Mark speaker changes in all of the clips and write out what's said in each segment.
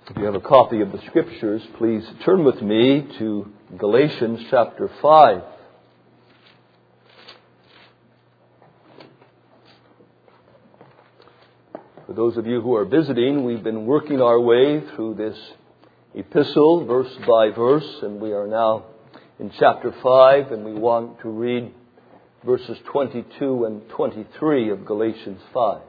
Speaker 1: If you have a copy of the Scriptures, please turn with me to Galatians chapter 5. For those of you who are visiting, we've been working our way through this epistle, verse by verse, and we are now in chapter 5, and we want to read verses 22 and 23 of Galatians 5.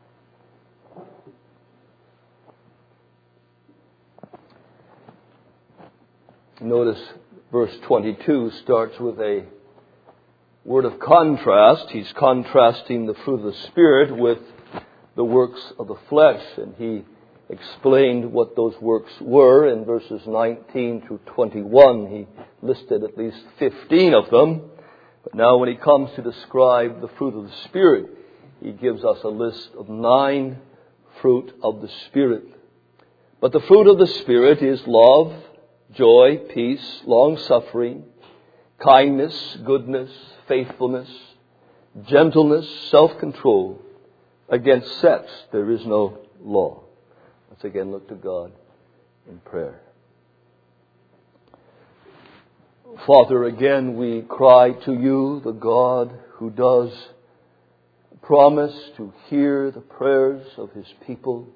Speaker 1: Notice verse 22 starts with a word of contrast. He's contrasting the fruit of the Spirit with the works of the flesh, and he explained what those works were in verses 19 through 21. He listed at least 15 of them. But now when he comes to describe the fruit of the Spirit, he gives us a list of 9 fruit of the Spirit. But the fruit of the Spirit is love, joy, peace, long-suffering, kindness, goodness, faithfulness, gentleness, self-control. Against such there is no law. Let's again look to God in prayer. Father, again we cry to you, the God who does promise to hear the prayers of His people.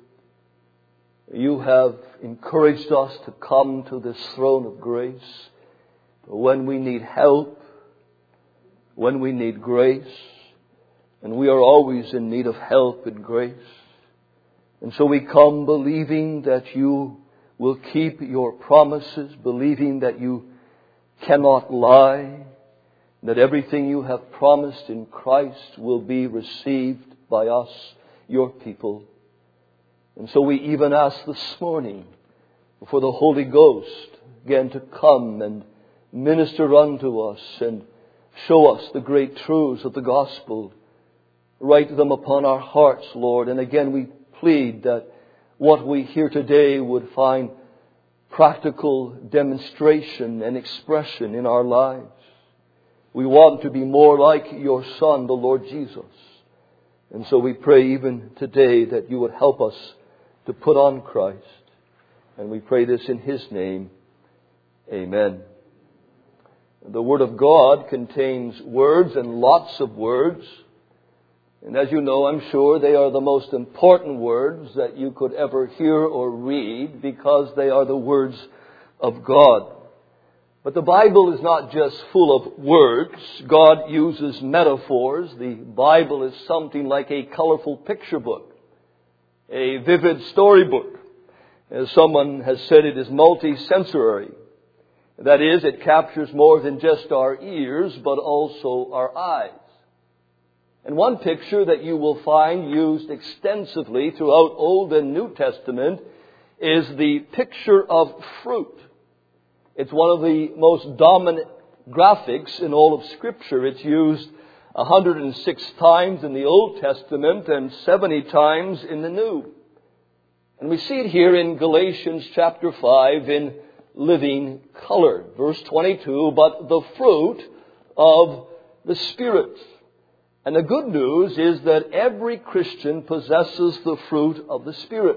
Speaker 1: You have encouraged us to come to this throne of grace when we need help, when we need grace, and we are always in need of help and grace. And so we come believing that you will keep your promises, believing that you cannot lie, that everything you have promised in Christ will be received by us, your people. And so we even ask this morning for the Holy Ghost again to come and minister unto us and show us the great truths of the gospel. Write them upon our hearts, Lord. And again we plead that what we hear today would find practical demonstration and expression in our lives. We want to be more like your Son, the Lord Jesus. And so we pray even today that you would help us to put on Christ. And we pray this in His name. Amen. The Word of God contains words and lots of words. And as you know, I'm sure they are the most important words that you could ever hear or read because they are the words of God. But the Bible is not just full of words. God uses metaphors. The Bible is something like a colorful picture book, a vivid storybook. As someone has said, it is multi-sensory. That is, it captures more than just our ears, but also our eyes. And one picture that you will find used extensively throughout Old and New Testament is the picture of fruit. It's one of the most dominant graphics in all of Scripture. It's used 106 times in the Old Testament and 70 times in the New. And we see it here in Galatians chapter 5 in living color. Verse 22, but the fruit of the Spirit. And the good news is that every Christian possesses the fruit of the Spirit.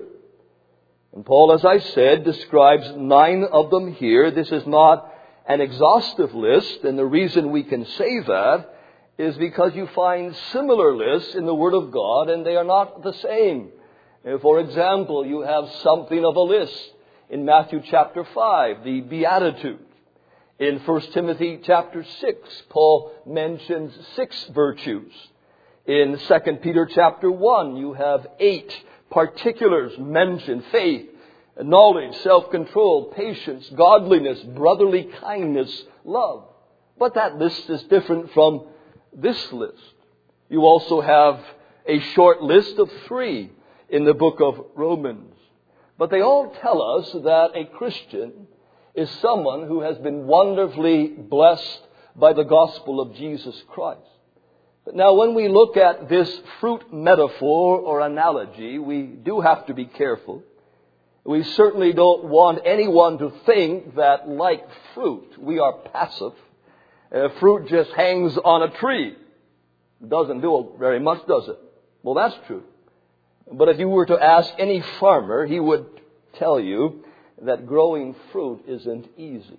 Speaker 1: And Paul, as I said, describes 9 of them here. This is not an exhaustive list, and the reason we can say that is because you find similar lists in the Word of God, and they are not the same. For example, you have something of a list in Matthew chapter 5, the Beatitudes. In 1 Timothy chapter 6, Paul mentions 6 virtues. In 2 Peter chapter 1, you have 8 particulars mentioned: faith, knowledge, self-control, patience, godliness, brotherly kindness, love. But that list is different from this list. You also have a short list of 3 in the book of Romans. But they all tell us that a Christian is someone who has been wonderfully blessed by the gospel of Jesus Christ. But now when we look at this fruit metaphor or analogy, we do have to be careful. We certainly don't want anyone to think that like fruit, we are passive. Fruit just hangs on a tree. Doesn't do very much, does it? Well, that's true. But if you were to ask any farmer, he would tell you that growing fruit isn't easy.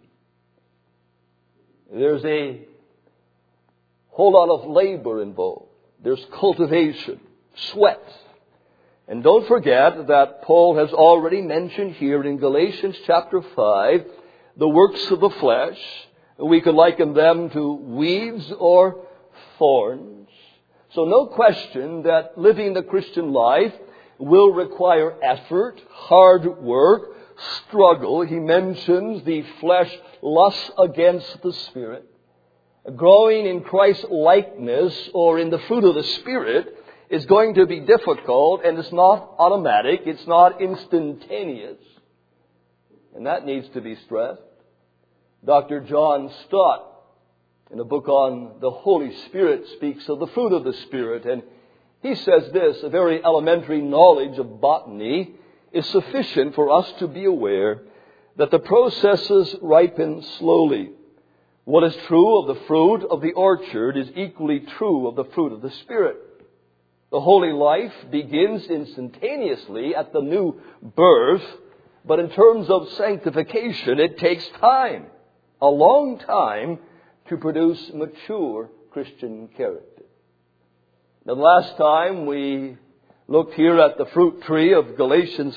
Speaker 1: There's a whole lot of labor involved. There's cultivation, sweat. And don't forget that Paul has already mentioned here in Galatians chapter 5 the works of the flesh. We could liken them to weeds or thorns. So no question that living the Christian life will require effort, hard work, struggle. He mentions the flesh lusts against the Spirit. Growing in Christ's likeness or in the fruit of the Spirit is going to be difficult, and it's not automatic, it's not instantaneous. And that needs to be stressed. Dr. John Stott, in a book on the Holy Spirit, speaks of the fruit of the Spirit, and he says this: a very elementary knowledge of botany is sufficient for us to be aware that the processes ripen slowly. What is true of the fruit of the orchard is equally true of the fruit of the Spirit. The holy life begins instantaneously at the new birth, but in terms of sanctification, it takes time, a long time, to produce mature Christian character. Now, the last time we looked here at the fruit tree of Galatians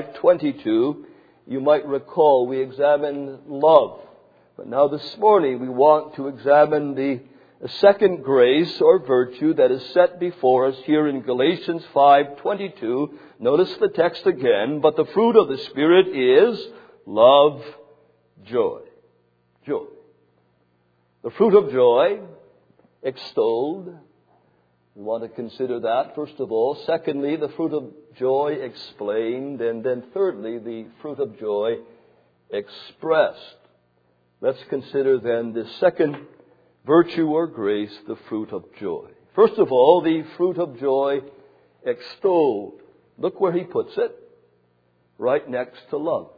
Speaker 1: 5:22, you might recall we examined love. But now this morning we want to examine the second grace or virtue that is set before us here in Galatians 5:22. Notice the text again. But the fruit of the Spirit is love, joy. Joy. The fruit of joy, extolled. We want to consider that, first of all. Secondly, the fruit of joy explained. And then thirdly, the fruit of joy expressed. Let's consider then the second virtue or grace, the fruit of joy. First of all, the fruit of joy extolled. Look where he puts it. Right next to love.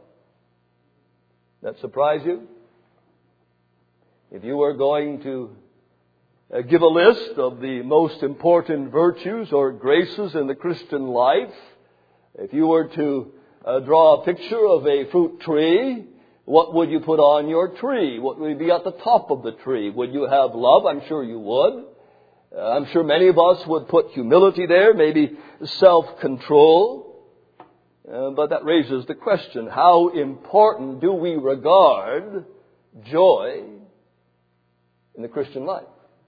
Speaker 1: That surprise you? If you were going to give a list of the most important virtues or graces in the Christian life, if you were to draw a picture of a fruit tree, what would you put on your tree? What would be at the top of the tree? Would you have love? I'm sure you would. I'm sure many of us would put humility there, maybe self-control. But that raises the question, how important do we regard joy in the Christian life?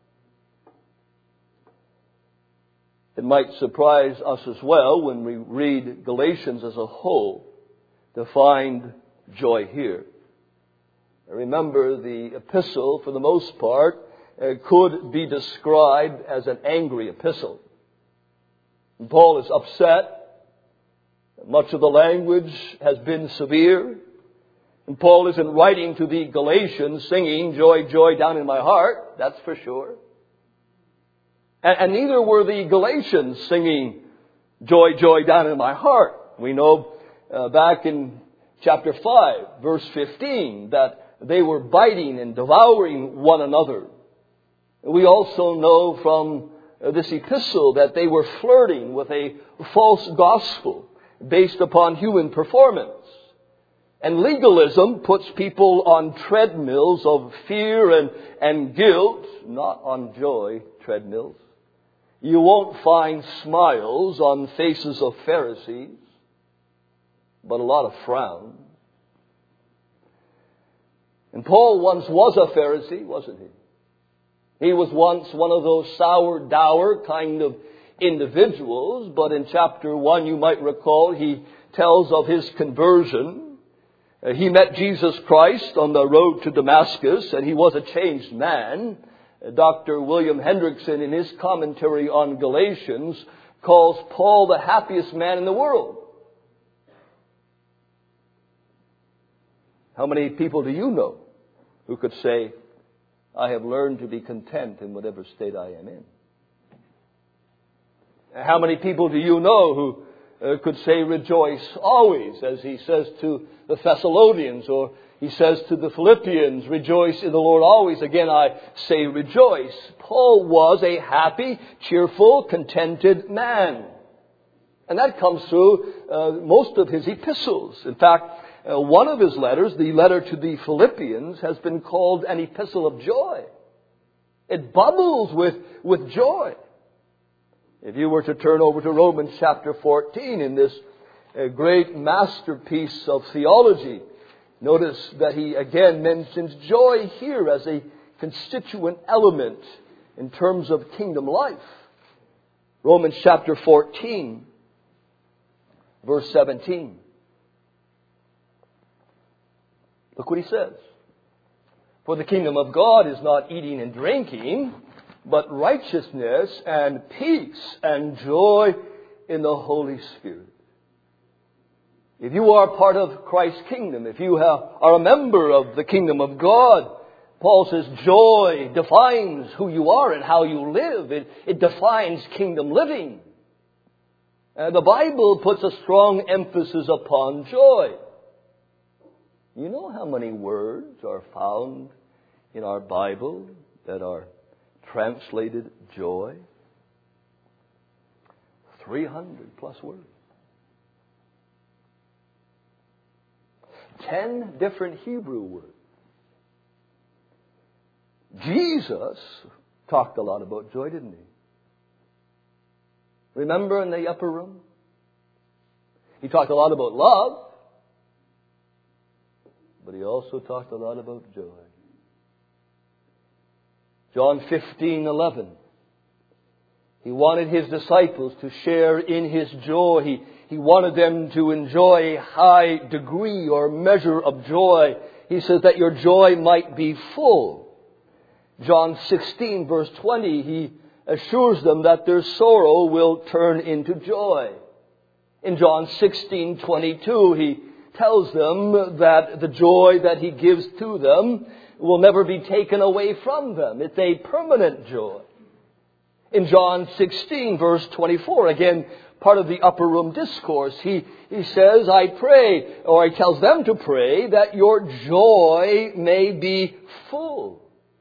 Speaker 1: It might surprise us as well when we read Galatians as a whole to find joy here. Remember, the epistle, for the most part, could be described as an angry epistle. And Paul is upset. Much of the language has been severe. And Paul isn't writing to the Galatians singing, joy, joy down in my heart. That's for sure. And neither were the Galatians singing, joy, joy down in my heart. We know back in chapter 5, verse 15, that they were biting and devouring one another. We also know from this epistle that they were flirting with a false gospel based upon human performance. And legalism puts people on treadmills of fear and guilt, not on joy treadmills. You won't find smiles on faces of Pharisees, but a lot of frown. And Paul once was a Pharisee, wasn't he? He was once one of those sour, dour kind of individuals, but in chapter 1, you might recall, he tells of his conversion. He met Jesus Christ on the road to Damascus, and he was a changed man. Dr. William Hendrickson, in his commentary on Galatians, calls Paul the happiest man in the world. How many people do you know who could say, I have learned to be content in whatever state I am in? How many people do you know who could say, rejoice always, as he says to the Thessalonians, or he says to the Philippians, rejoice in the Lord always. Again, I say rejoice. Paul was a happy, cheerful, contented man. And that comes through most of his epistles. In fact, one of his letters, the letter to the Philippians, has been called an epistle of joy. It bubbles with joy. If you were to turn over to Romans chapter 14 in this great masterpiece of theology, notice that he again mentions joy here as a constituent element in terms of kingdom life. Romans chapter 14, verse 17. Look what he says. For the kingdom of God is not eating and drinking, but righteousness and peace and joy in the Holy Spirit. If you are part of Christ's kingdom, if you are a member of the kingdom of God, Paul says joy defines who you are and how you live. It defines kingdom living. The Bible puts a strong emphasis upon joy. You know how many words are found in our Bible that are translated joy? 300 plus words. 10 different Hebrew words. Jesus talked a lot about joy, didn't he? Remember in the upper room? He talked a lot about love, but he also talked a lot about joy. John 15:11. He wanted his disciples to share in his joy. He wanted them to enjoy a high degree or measure of joy. He says that your joy might be full. John 16 verse 20, he assures them that their sorrow will turn into joy. In John 16:22, he tells them that the joy that he gives to them will never be taken away from them. It's a permanent joy. In John 16 verse 24, again, part of the upper room discourse, he says, I pray, or he tells them to pray, that your joy may be full.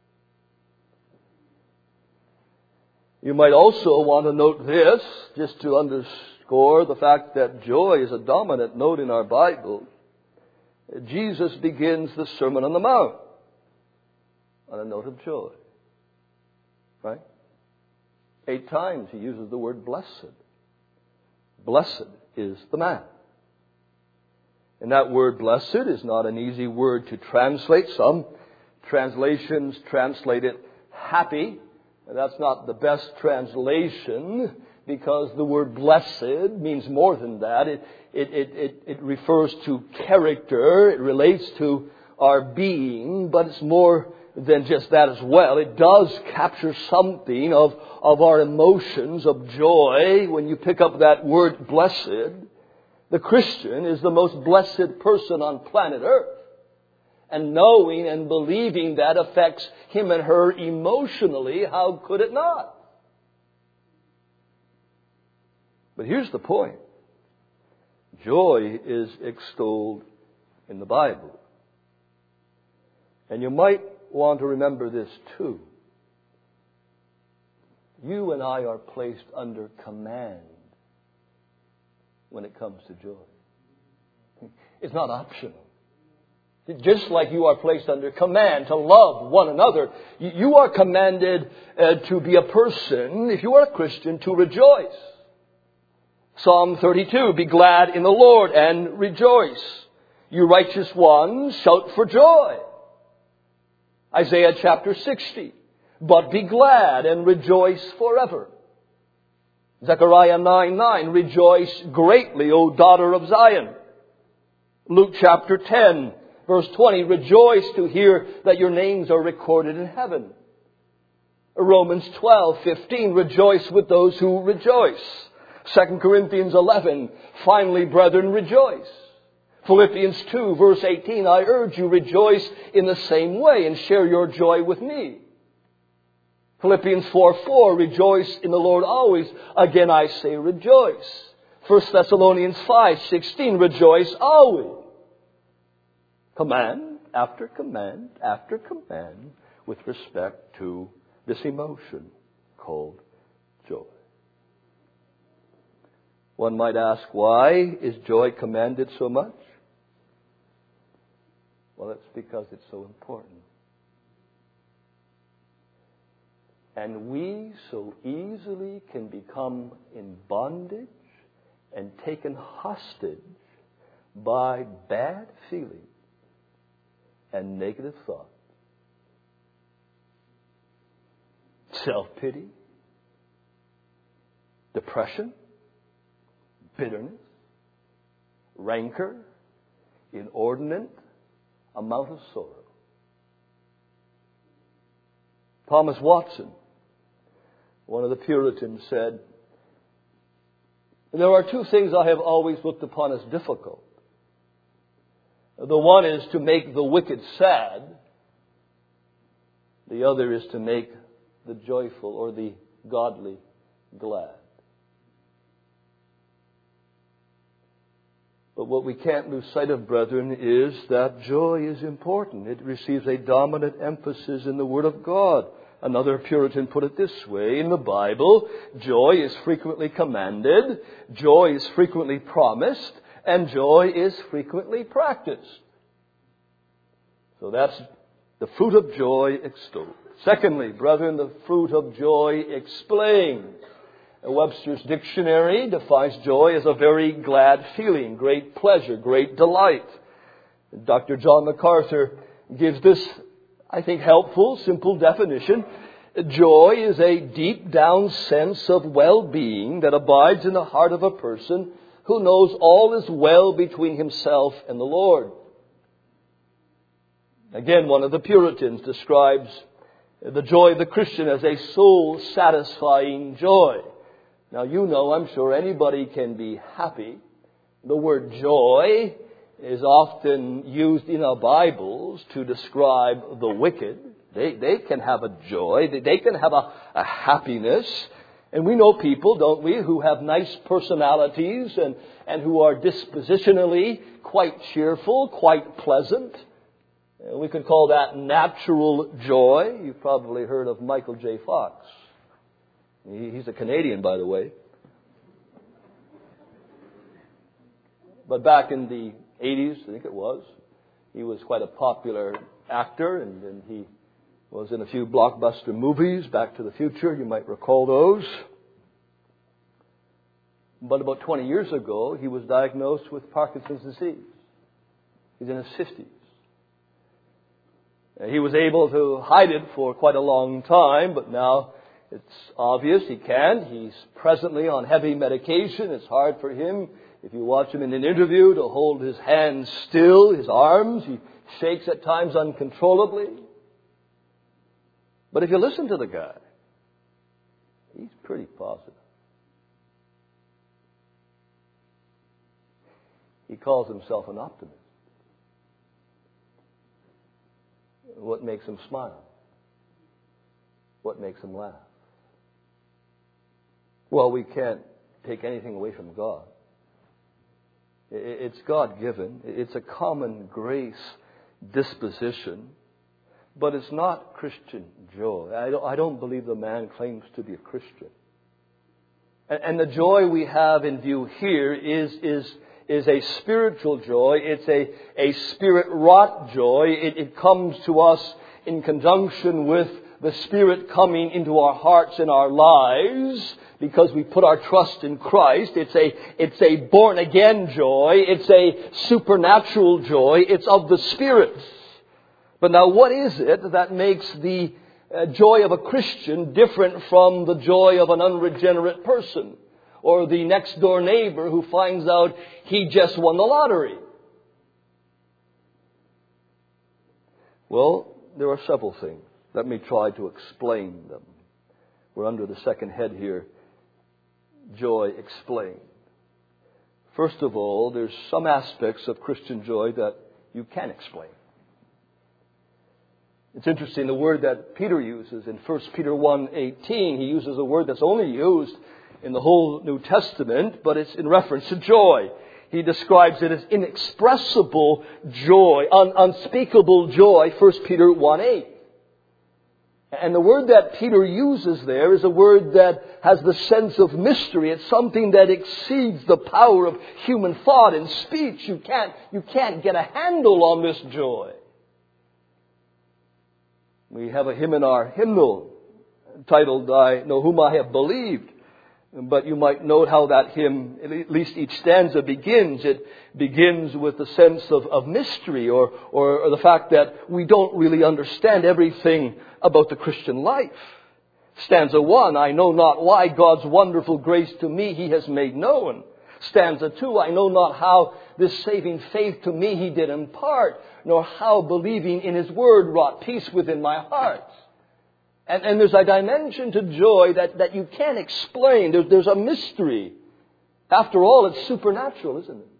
Speaker 1: You might also want to note this, just to underscore the fact that joy is a dominant note in our Bible. Jesus begins the Sermon on the Mount on a note of joy. Right? 8 times he uses the word blessed. Blessed is the man. And that word blessed is not an easy word to translate. Some translations translate it happy. And that's not the best translation, because the word blessed means more than that. It refers to character. It relates to our being, but it's more than just that as well. It does capture something of our emotions of joy. When you pick up that word blessed, the Christian is the most blessed person on planet Earth. And knowing and believing that affects him and her emotionally, how could it not? But here's the point. Joy is extolled in the Bible. And you might want to remember this too. You and I are placed under command when it comes to joy. It's not optional. Just like you are placed under command to love one another, you are commanded to be a person, if you are a Christian, to rejoice. Psalm 32, be glad in the Lord and rejoice. You righteous ones, shout for joy. Isaiah chapter 60, but be glad and rejoice forever. Zechariah 9:9, rejoice greatly, O daughter of Zion. Luke chapter 10, verse 20, rejoice to hear that your names are recorded in heaven. Romans 12:15, rejoice with those who rejoice. 2 Corinthians 11, finally, brethren, rejoice. Philippians 2, verse 18, I urge you, rejoice in the same way and share your joy with me. Philippians 4:4, rejoice in the Lord always. Again, I say rejoice. 1 Thessalonians 5:16, rejoice always. Command after command after command with respect to this emotion called joy. One might ask, why is joy commanded so much? Well, it's because it's so important. And we so easily can become in bondage and taken hostage by bad feelings and negative thoughts. Self-pity, depression, bitterness, rancor, inordinate amount of sorrow. Thomas Watson, one of the Puritans, said, "There are two things I have always looked upon as difficult. The one is to make the wicked sad. The other is to make the joyful or the godly glad." But what we can't lose sight of, brethren, is that joy is important. It receives a dominant emphasis in the Word of God. Another Puritan put it this way: in the Bible, joy is frequently commanded, joy is frequently promised, and joy is frequently practiced. So that's the fruit of joy extolled. Secondly, brethren, the fruit of joy explained. Webster's dictionary defines joy as a very glad feeling, great pleasure, great delight. Dr. John MacArthur gives this, I think, helpful, simple definition. Joy is a deep down sense of well-being that abides in the heart of a person who knows all is well between himself and the Lord. Again, one of the Puritans describes the joy of the Christian as a soul-satisfying joy. Now, you know, I'm sure anybody can be happy. The word joy is often used in our Bibles to describe the wicked. They can have a joy. They can have a happiness. And we know people, don't we, who have nice personalities and who are dispositionally quite cheerful, quite pleasant. We could call that natural joy. You've probably heard of Michael J. Fox. He's a Canadian, by the way. But back in the 80s, I think it was, he was quite a popular actor, and he was in a few blockbuster movies, Back to the Future, you might recall those. But about 20 years ago, he was diagnosed with Parkinson's disease. He's in his 50s. He was able to hide it for quite a long time, but now it's obvious he can't. He's presently on heavy medication. It's hard for him, if you watch him in an interview, to hold his hands still, his arms. He shakes at times uncontrollably. But if you listen to the guy, he's pretty positive. He calls himself an optimist. What makes him smile? What makes him laugh? Well, we can't take anything away from God. It's God-given. It's a common grace disposition. But it's not Christian joy. I don't believe the man claims to be a Christian. And the joy we have in view here is a spiritual joy. It's a spirit-wrought joy. It comes to us in conjunction with the Spirit coming into our hearts and our lives because we put our trust in Christ. It's a born-again joy. It's a supernatural joy. It's of the Spirit. But now what is it that makes the joy of a Christian different from the joy of an unregenerate person or the next door neighbor who finds out he just won the lottery? Well, there are several things. Let me try to explain them. We're under the second head here, joy explained. First of all, there's some aspects of Christian joy that you can explain. It's interesting, the word that Peter uses in 1 Peter 1:18, he uses a word that's only used in the whole New Testament, but it's in reference to joy. He describes it as inexpressible joy, unspeakable joy, 1 Peter 1:8. And the word that Peter uses there is a word that has the sense of mystery. It's something that exceeds the power of human thought and speech. You can't get a handle on this joy. We have a hymn in our hymnal titled, I Know Whom I Have Believed. But you might note how that hymn, at least each stanza begins. It begins with the sense of mystery or the fact that we don't really understand everything about the Christian life. Stanza 1, I know not why God's wonderful grace to me He has made known. Stanza 2, I know not how this saving faith to me He did impart, nor how believing in His word wrought peace within my heart. And there's a dimension to joy that you can't explain. There's a mystery. After all, it's supernatural, isn't it?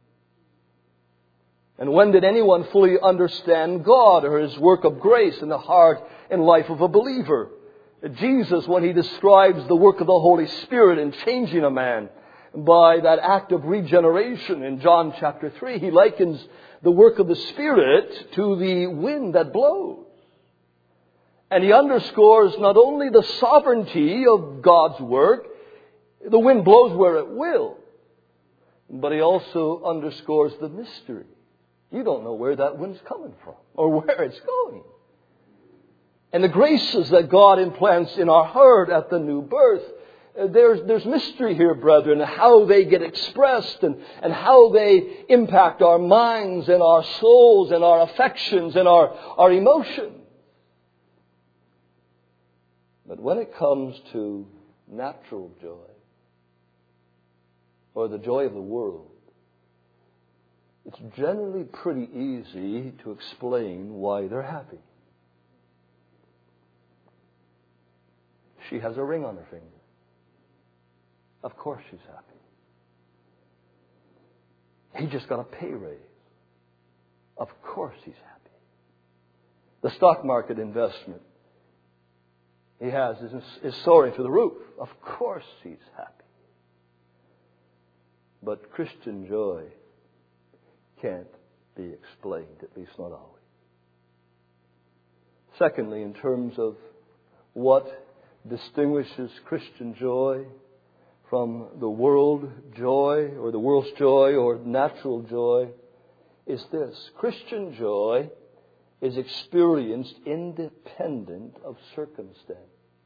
Speaker 1: And when did anyone fully understand God or His work of grace in the heart and life of a believer? Jesus, when He describes the work of the Holy Spirit in changing a man by that act of regeneration in John chapter 3, He likens the work of the Spirit to the wind that blows. And He underscores not only the sovereignty of God's work, the wind blows where it will, but He also underscores the mystery. You don't know where that wind's coming from or where it's going. And the graces that God implants in our heart at the new birth, there's mystery here, brethren, how they get expressed and how they impact our minds and our souls and our affections and our emotions. But when it comes to natural joy, or the joy of the world, it's generally pretty easy to explain why they're happy. She has a ring on her finger. Of course she's happy. He just got a pay raise. Of course he's happy. The stock market investment he has is soaring through the roof. Of course he's happy. But Christian joy can't be explained, at least not always. Secondly, in terms of what distinguishes Christian joy from the world joy or the world's joy or natural joy is this. Christian joy is experienced independent of circumstance.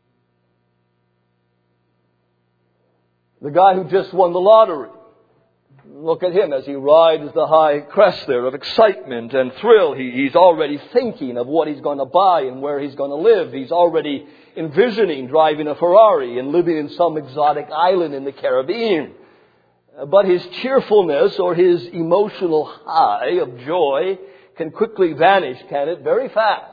Speaker 1: The guy who just won the lottery, look at him as he rides the high crest there of excitement and thrill. He's already thinking of what he's going to buy and where he's going to live. He's already envisioning driving a Ferrari and living in some exotic island in the Caribbean. But his cheerfulness or his emotional high of joy can quickly vanish, can it? Very fast.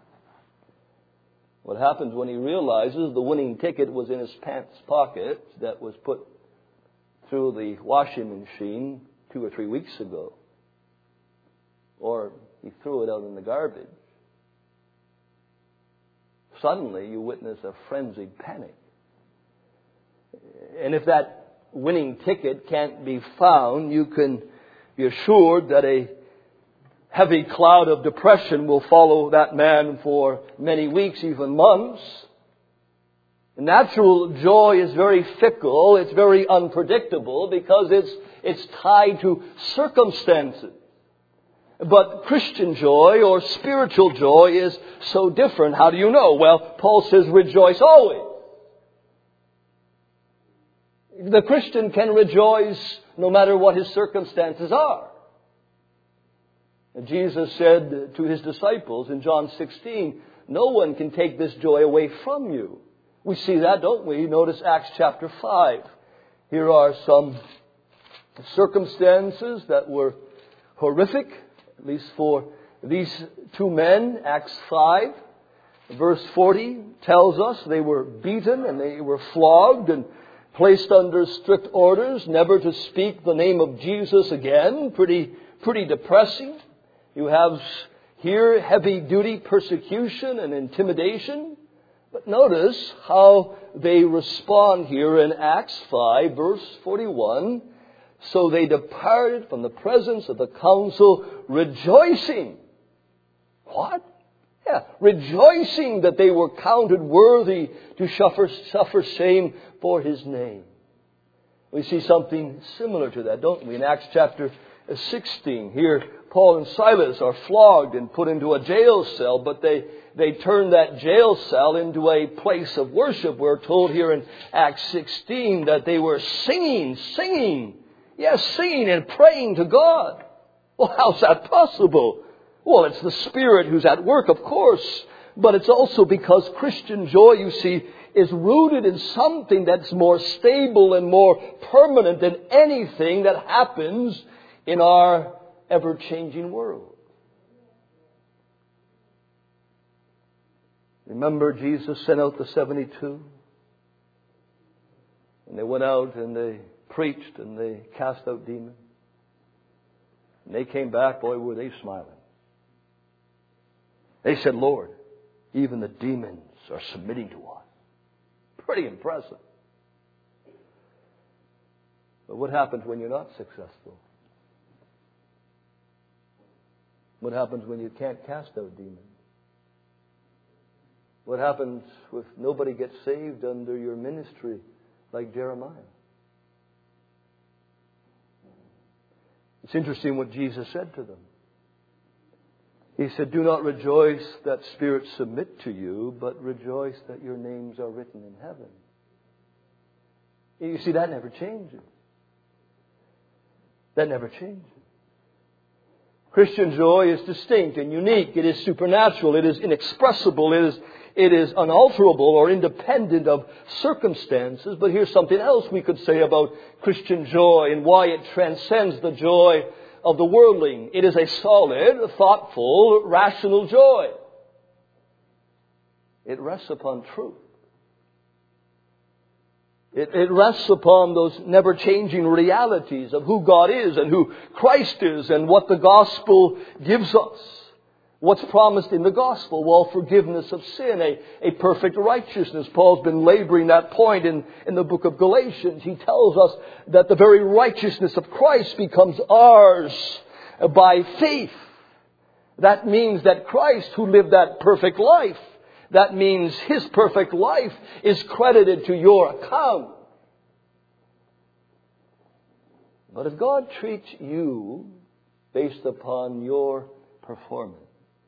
Speaker 1: What happens when he realizes the winning ticket was in his pants pocket that was put through the washing machine 2 or 3 weeks ago? Or he threw it out in the garbage. Suddenly you witness a frenzied panic. And if that winning ticket can't be found, you can be assured that a heavy cloud of depression will follow that man for many weeks, even months. Natural joy is very fickle, it's very unpredictable because it's tied to circumstances. But Christian joy or spiritual joy is so different. How do you know? Well, Paul says, rejoice always. The Christian can rejoice no matter what his circumstances are. Jesus said to His disciples in John 16, no one can take this joy away from you. We see that, don't we? Notice Acts chapter 5. Here are some circumstances that were horrific, at least for these two men. Acts 5, verse 40 tells us they were beaten and they were flogged and placed under strict orders never to speak the name of Jesus again. Pretty depressing. You have here heavy-duty persecution and intimidation. But notice how they respond here in Acts 5, verse 41. So they departed from the presence of the council rejoicing. What? Yeah, rejoicing that they were counted worthy to suffer shame for His name. We see something similar to that, don't we? In Acts chapter 16, here Paul and Silas are flogged and put into a jail cell, but they turn that jail cell into a place of worship. We're told here in Acts 16 that they were singing. Yes, singing and praying to God. Well, how's that possible? Well, it's the Spirit who's at work, of course. But it's also because Christian joy, you see, is rooted in something that's more stable and more permanent than anything that happens in our ever-changing world. Remember, Jesus sent out the 72? And they went out and they preached and they cast out demons. And they came back, boy, were they smiling. They said, Lord, even the demons are submitting to us. Pretty impressive. But what happens when you're not successful? What happens when you can't cast out demons? What happens if nobody gets saved under your ministry like Jeremiah? It's interesting what Jesus said to them. He said, do not rejoice that spirits submit to you, but rejoice that your names are written in heaven. You see, that never changes. That never changes. Christian joy is distinct and unique. It is supernatural. It is inexpressible. It is unalterable or independent of circumstances. But here's something else we could say about Christian joy and why it transcends the joy of the worldling. It is a solid, thoughtful, rational joy. It rests upon truth. It rests upon those never-changing realities of who God is and who Christ is and what the gospel gives us. What's promised in the gospel? Well, forgiveness of sin, a perfect righteousness. Paul's been laboring that point in the book of Galatians. He tells us that the very righteousness of Christ becomes ours by faith. That means that Christ, who lived that perfect life, that means His perfect life is credited to your account. But if God treats you based upon your performance,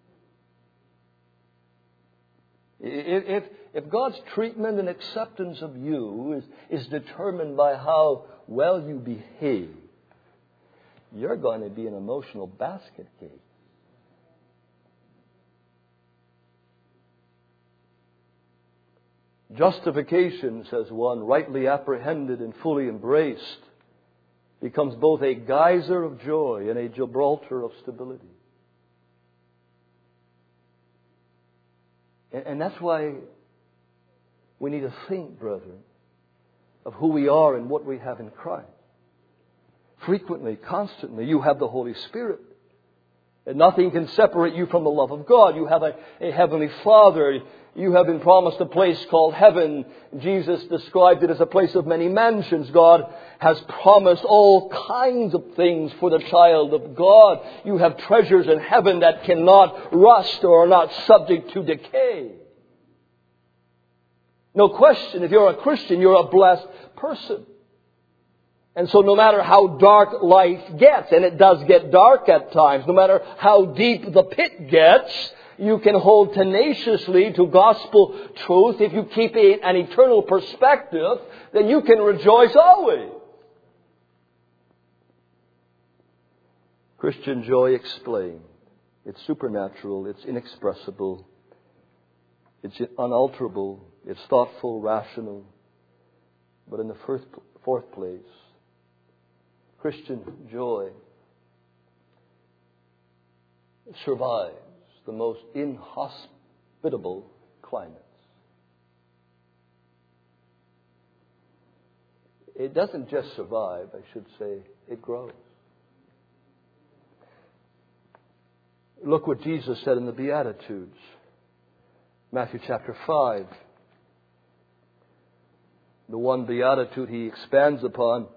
Speaker 1: if God's treatment and acceptance of you is determined by how well you behave, you're going to be an emotional basket case. Justification, says one, rightly apprehended and fully embraced, becomes both a geyser of joy and a Gibraltar of stability. And that's why we need to think, brethren, of who we are and what we have in Christ. Frequently, constantly, you have the Holy Spirit. And nothing can separate you from the love of God. You have a Heavenly Father. You have been promised a place called heaven. Jesus described it as a place of many mansions. God has promised all kinds of things for the child of God. You have treasures in heaven that cannot rust or are not subject to decay. No question, if you're a Christian, you're a blessed person. And so no matter how dark life gets, and it does get dark at times, no matter how deep the pit gets, you can hold tenaciously to gospel truth. If you keep an eternal perspective, then you can rejoice always. Christian joy explained. It's supernatural, it's inexpressible, it's unalterable, it's thoughtful, rational. But in the fourth place, Christian joy survives the most inhospitable climates. It doesn't just survive, I should say, it grows. Look what Jesus said in the Beatitudes. Matthew chapter 5. The one beatitude He expands upon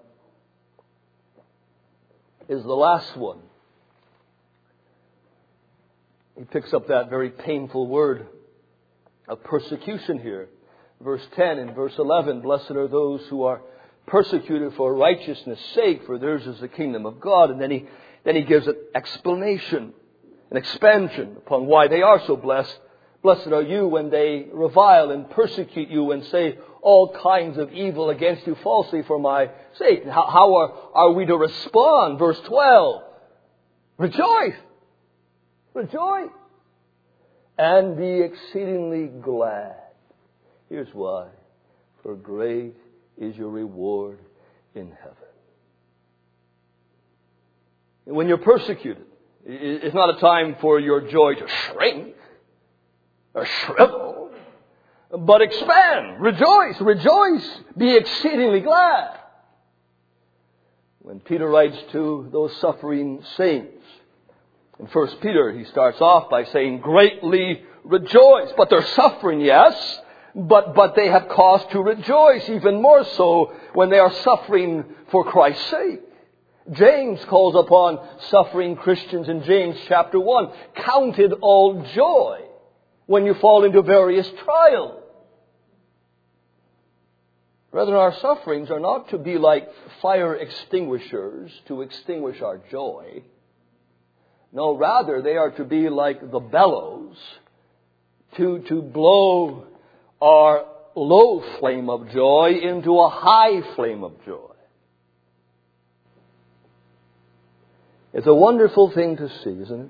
Speaker 1: is the last one. he picks up that very painful word of persecution here. Verse 10 and verse 11, blessed are those who are persecuted for righteousness' sake, for theirs is the kingdom of God. And then he gives an explanation, an expansion upon why they are so blessed. Blessed are you when they revile and persecute you and say all kinds of evil against you falsely for my sake. How are we to respond? Verse 12. Rejoice. Rejoice. And be exceedingly glad. Here's why. For great is your reward in heaven. When you're persecuted, it's not a time for your joy to shrink or shrivel, but expand. Rejoice. Rejoice. Be exceedingly glad. When Peter writes to those suffering saints, in 1 Peter, he starts off by saying, greatly rejoice. But they're suffering, yes, but they have cause to rejoice, even more so when they are suffering for Christ's sake. James calls upon suffering Christians in James chapter 1. Count it all joy when you fall into various trials. Brethren, our sufferings are not to be like fire extinguishers to extinguish our joy. No, rather they are to be like the bellows to blow our low flame of joy into a high flame of joy. It's a wonderful thing to see, isn't it?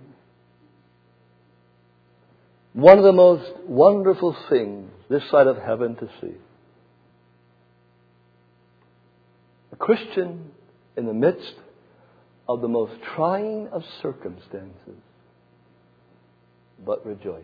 Speaker 1: One of the most wonderful things this side of heaven to see. A Christian in the midst of the most trying of circumstances, but rejoicing.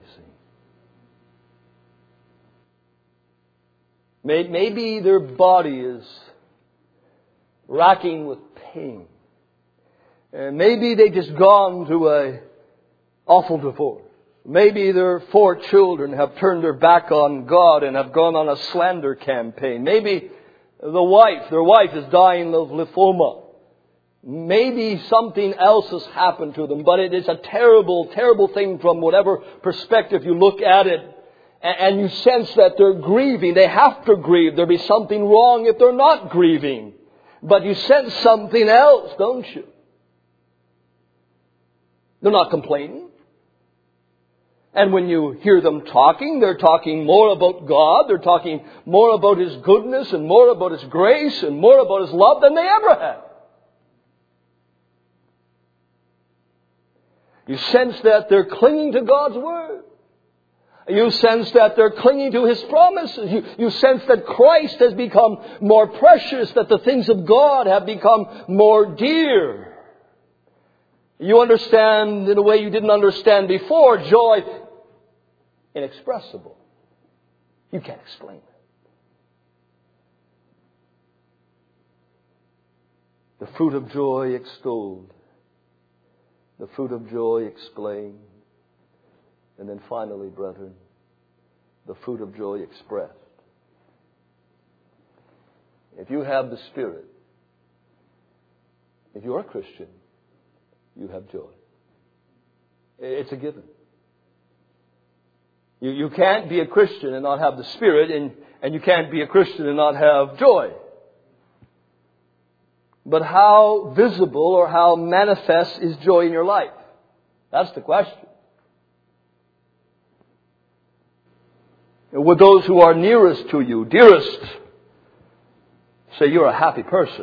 Speaker 1: Maybe their body is racking with pain. And maybe they just gone through an awful divorce. Maybe their 4 children have turned their back on God and have gone on a slander campaign. Maybe their wife is dying of lymphoma. Maybe something else has happened to them, but it is a terrible, terrible thing from whatever perspective you look at it. And you sense that they're grieving. They have to grieve. There'll be something wrong if they're not grieving. But you sense something else, don't you? They're not complaining. And when you hear them talking, they're talking more about God. They're talking more about His goodness and more about His grace and more about His love than they ever had. You sense that they're clinging to God's Word. You sense that they're clinging to His promises. You sense that Christ has become more precious, that the things of God have become more dear. You understand in a way you didn't understand before, joy inexpressible. You can't explain it. The fruit of joy extolled. The fruit of joy explained. And then finally, brethren, the fruit of joy expressed. If you have the Spirit, if you're a Christian, you have joy. It's a given. You can't be a Christian and not have the Spirit, and you can't be a Christian and not have joy. But how visible or how manifest is joy in your life? That's the question. Would those who are nearest to you, dearest, say you're a happy person?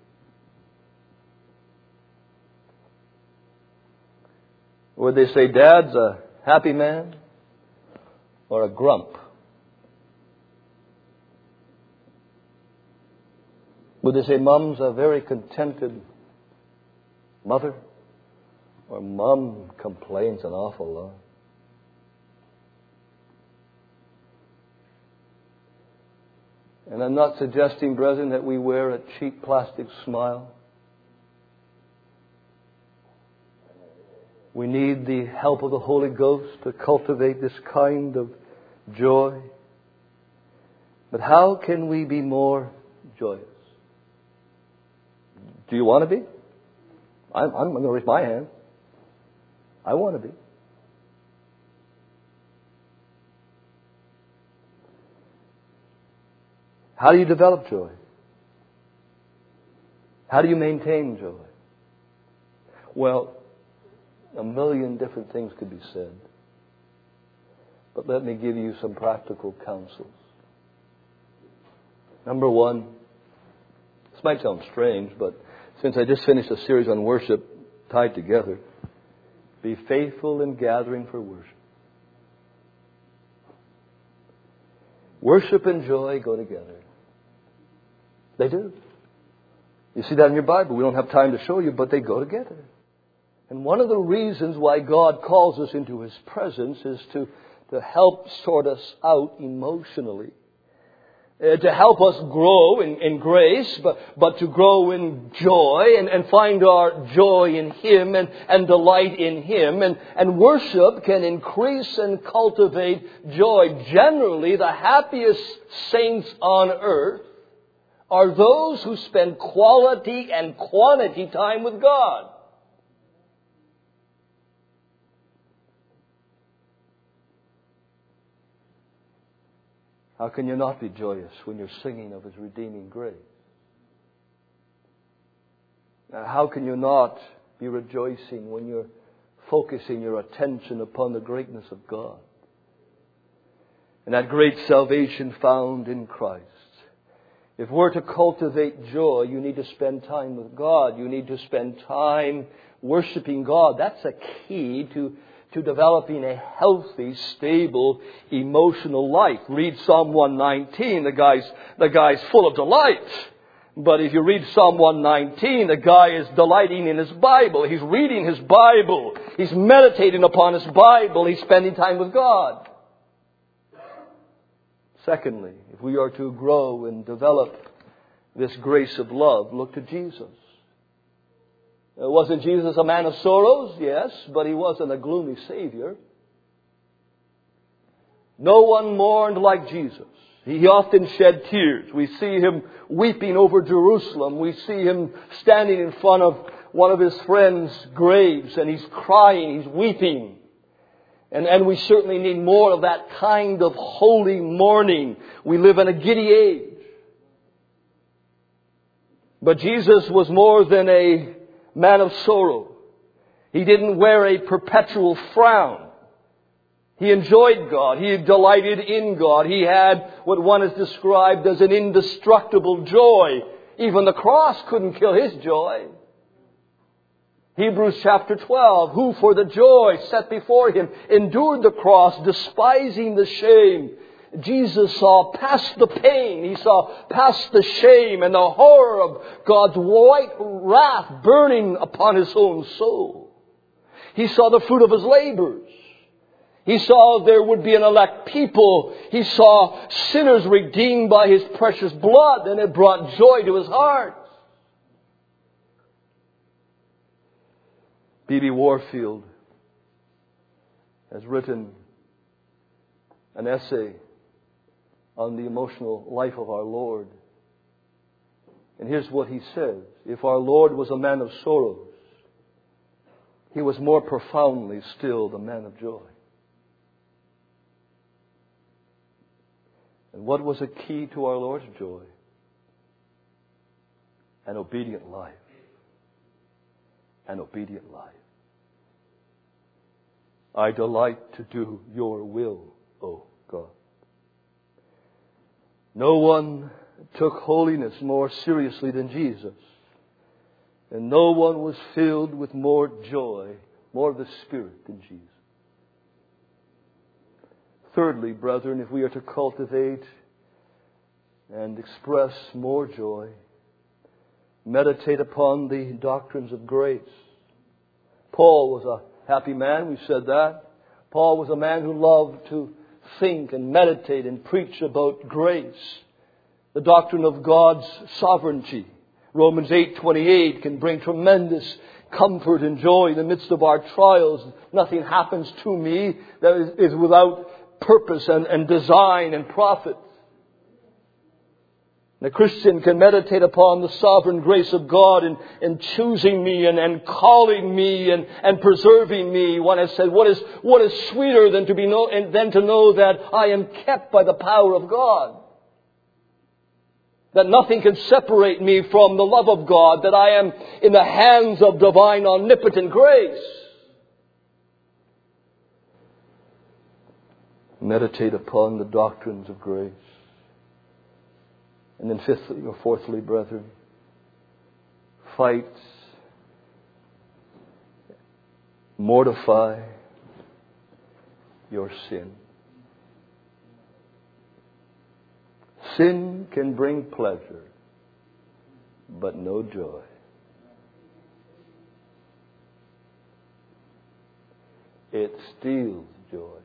Speaker 1: Would they say Dad's a happy man or a grump? Would they say Mom's a very contented mother or Mom complains an awful lot? And I'm not suggesting, brethren, that we wear a cheap plastic smile. We need the help of the Holy Ghost to cultivate this kind of joy. But how can we be more joyous? Do you want to be? I'm going to raise my hand. I want to be. How do you develop joy? How do you maintain joy? Well, a million different things could be said. But let me give you some practical counsels. Number one, this might sound strange, but since I just finished a series on worship tied together, be faithful in gathering for worship. Worship and joy go together. They do. You see that in your Bible. We don't have time to show you, but they go together. And one of the reasons why God calls us into His presence is to help sort us out emotionally. To help us grow in grace, but to grow in joy and find our joy in Him and delight in Him. And worship can increase and cultivate joy. Generally, the happiest saints on earth are those who spend quality and quantity time with God. How can you not be joyous when you're singing of His redeeming grace? How can you not be rejoicing when you're focusing your attention upon the greatness of God and that great salvation found in Christ? If we're to cultivate joy, you need to spend time with God. You need to spend time worshiping God. That's a key to developing a healthy, stable, emotional life. Read Psalm 119. The guy's full of delight. But if you read Psalm 119, the guy is delighting in his Bible. He's reading his Bible. He's meditating upon his Bible. He's spending time with God. Secondly, if we are to grow and develop this grace of love, look to Jesus. Wasn't Jesus a man of sorrows? Yes, but He wasn't a gloomy Savior. No one mourned like Jesus. He often shed tears. We see Him weeping over Jerusalem. We see Him standing in front of one of His friends' graves, and He's crying, He's weeping. And we certainly need more of that kind of holy mourning. We live in a giddy age. But Jesus was more than a man of sorrow. He didn't wear a perpetual frown. He enjoyed God. He delighted in God. He had what one has described as an indestructible joy. Even the cross couldn't kill His joy. Hebrews chapter 12, who for the joy set before Him endured the cross, despising the shame. Jesus saw past the pain. He saw past the shame and the horror of God's white wrath burning upon His own soul. He saw the fruit of His labors. He saw there would be an elect people. He saw sinners redeemed by His precious blood, and it brought joy to His heart. B.B. Warfield has written an essay on the emotional life of our Lord. And here's what he says. If our Lord was a man of sorrows, He was more profoundly still the man of joy. And what was a key to our Lord's joy? An obedient life. An obedient life. I delight to do Your will, O God. No one took holiness more seriously than Jesus. And no one was filled with more joy, more of the Spirit than Jesus. Thirdly, brethren, if we are to cultivate and express more joy, meditate upon the doctrines of grace. Paul was a happy man, we said that. Paul was a man who loved to think and meditate and preach about grace. The doctrine of God's sovereignty. Romans 8:28 can bring tremendous comfort and joy in the midst of our trials. Nothing happens to me that is without purpose and design and profit. The Christian can meditate upon the sovereign grace of God in choosing me and calling me and preserving me. One has said, what is sweeter than to know that I am kept by the power of God? that nothing can separate me from the love of God, that I am in the hands of divine omnipotent grace. Meditate upon the doctrines of grace. And then fifthly or fourthly, brethren, fight, mortify your sin. Sin can bring pleasure, but no joy. It steals joy.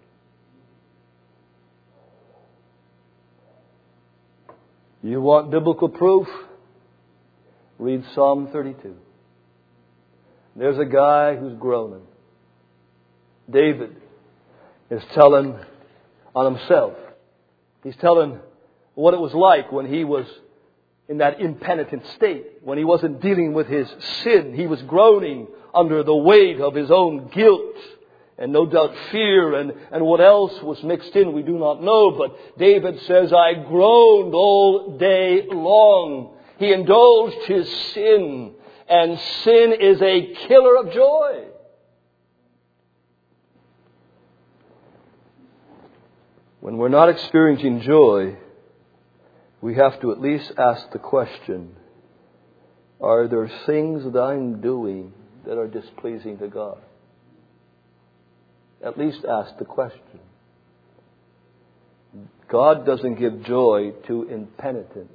Speaker 1: You want biblical proof? Read Psalm 32. There's a guy who's groaning. David is telling on himself. He's telling what it was like when he was in that impenitent state, when he wasn't dealing with his sin. He was groaning under the weight of his own guilt. And no doubt fear and what else was mixed in, we do not know. But David says, I groaned all day long. He indulged his sin. And sin is a killer of joy. When we're not experiencing joy, we have to at least ask the question, are there things that I'm doing that are displeasing to God? At least ask the question. God doesn't give joy to impenitent.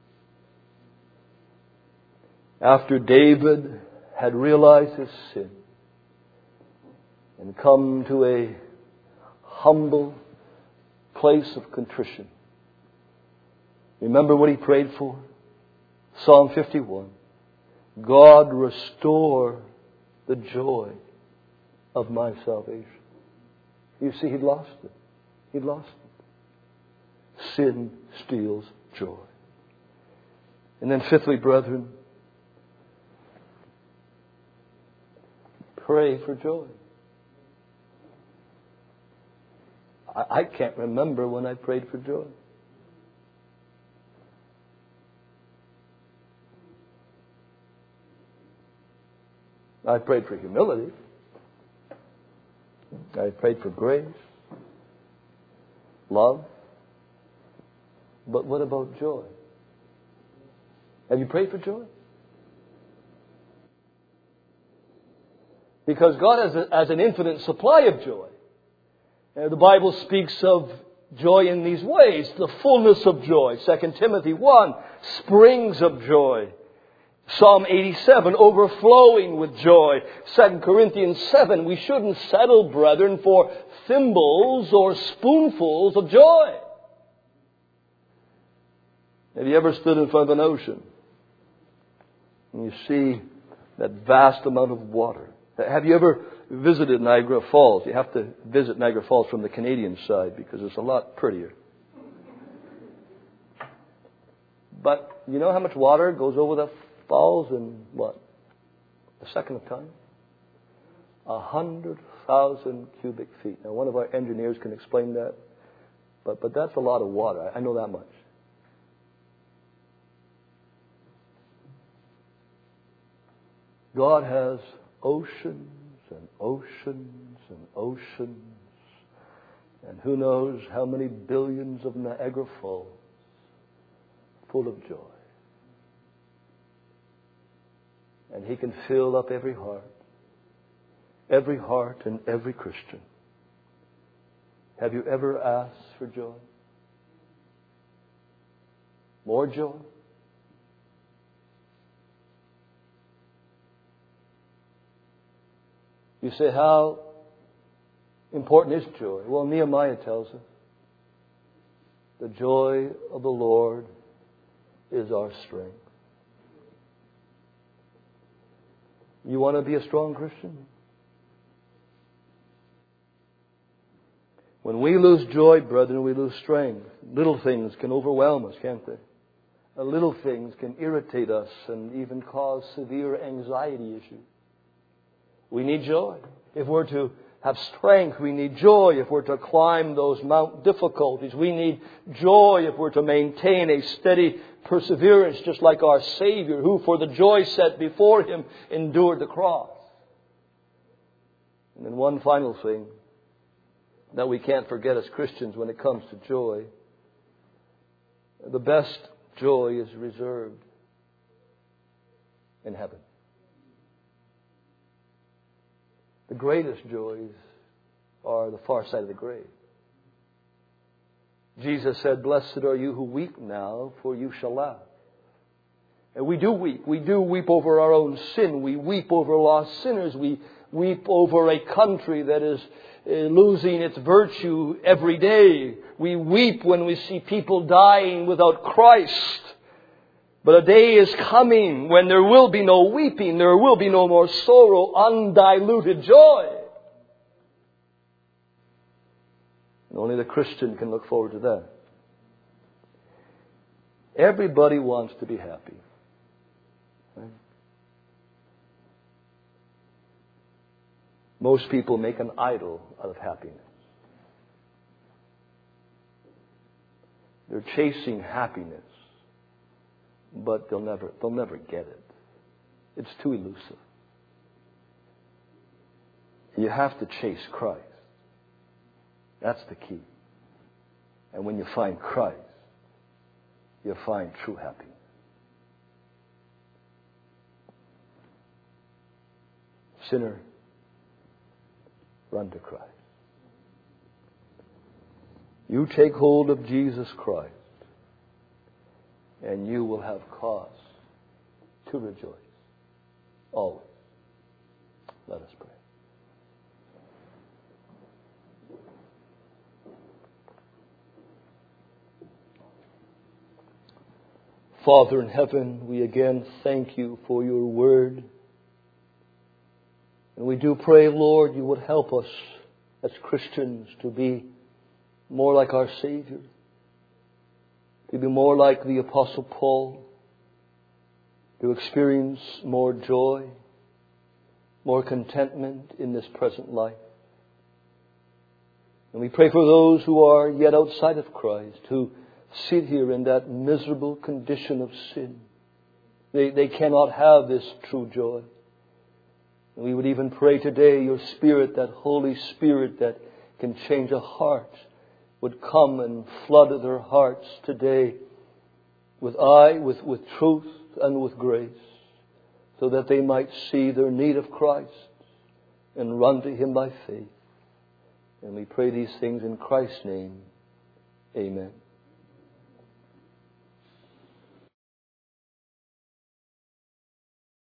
Speaker 1: After David had realized his sin and come to a humble place of contrition, remember what he prayed for? Psalm 51. God, restore the joy of my salvation. You see, he'd lost it. He'd lost it. Sin steals joy. And then fifthly, brethren, pray for joy. I can't remember when I prayed for joy. I prayed for humility. I prayed for grace, love. But what about joy? Have you prayed for joy? Because God has an infinite supply of joy. The Bible speaks of joy in these ways. The fullness of joy. 2 Timothy 1, springs of joy. Psalm 87, overflowing with joy. 2 Corinthians 7, we shouldn't settle, brethren, for thimbles or spoonfuls of joy. Have you ever stood in front of an ocean and you see that vast amount of water? Have you ever visited Niagara Falls? You have to visit Niagara Falls from the Canadian side because it's a lot prettier. But you know how much water goes over the falls in what? A second of time? 100,000 cubic feet. Now, one of our engineers can explain that. But that's a lot of water. I know that much. God has oceans and oceans and oceans. And who knows how many billions of Niagara Falls full of joy. And He can fill up every heart and every Christian. Have you ever asked for joy? More joy? You say, how important is joy? Well, Nehemiah tells us, the joy of the Lord is our strength. You want to be a strong Christian? When we lose joy, brethren, we lose strength. Little things can overwhelm us, can't they? Little things can irritate us and even cause severe anxiety issues. We need joy. If we're to have strength, we need joy. If we're to climb those mount difficulties, we need joy. If we're to maintain a steady perseverance, just like our Savior, who for the joy set before Him endured the cross. And then one final thing that we can't forget as Christians when it comes to joy. The best joy is reserved in heaven. The greatest joys are the far side of the grave. Jesus said, "Blessed are you who weep now, for you shall laugh." And we do weep. We do weep over our own sin. We weep over lost sinners. We weep over a country that is losing its virtue every day. We weep when we see people dying without Christ. But a day is coming when there will be no weeping. There will be no more sorrow, undiluted joy. And only the Christian can look forward to that. Everybody wants to be happy. Right? Most people make an idol out of happiness. They're chasing happiness, but they'll never get it. It's too elusive. You have to chase Christ. That's the key. And when you find Christ, you'll find true happiness. Sinner, run to Christ. You take hold of Jesus Christ, and you will have cause to rejoice. Always. Let us pray. Father in heaven, we again thank you for your word. And we do pray, Lord, you would help us as Christians to be more like our Savior, to be more like the Apostle Paul, to experience more joy, more contentment in this present life. And we pray for those who are yet outside of Christ, who sit here in that miserable condition of sin. They cannot have this true joy. And we would even pray today your Spirit, that Holy Spirit that can change a heart, would come and flood their hearts today with truth and with grace, so that they might see their need of Christ and run to Him by faith. And we pray these things in Christ's name. Amen.